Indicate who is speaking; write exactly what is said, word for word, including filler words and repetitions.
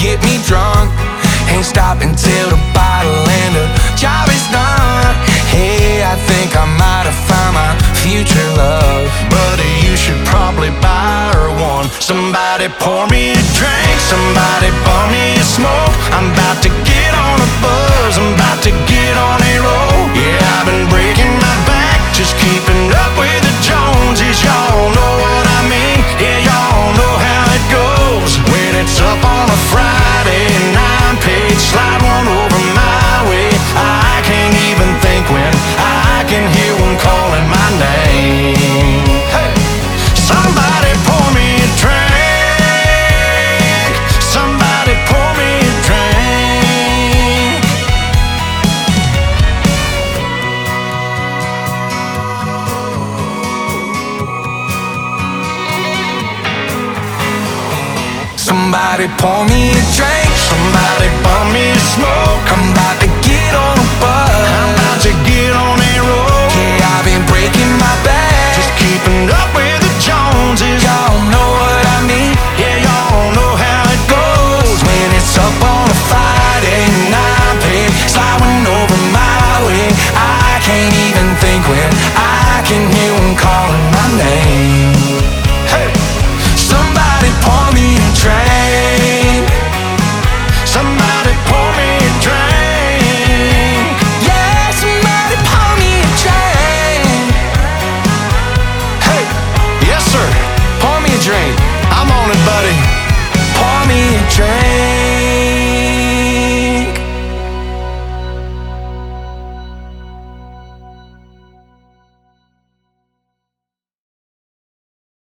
Speaker 1: get me drunk. Ain't stopping till the bottle and the job is done. Hey, I think I might have found my future love. Buddy, you should probably buy her one. Somebody pour me a drink, somebody bum me a smoke. I'm about to get on a buzz, I'm about to get on a roll. Yeah, I've been breaking my back, just keeping up with the Joneses. Y'all know what I mean, yeah, y'all know how it goes. When it's up on a Friday and I'm paid, slide one over my way. I can't even think when I can hear one calling my name. Hey, somebody pour me a drink, somebody pour me a drink. Somebody pour me a drink, somebody bum me a smoke. I'm about to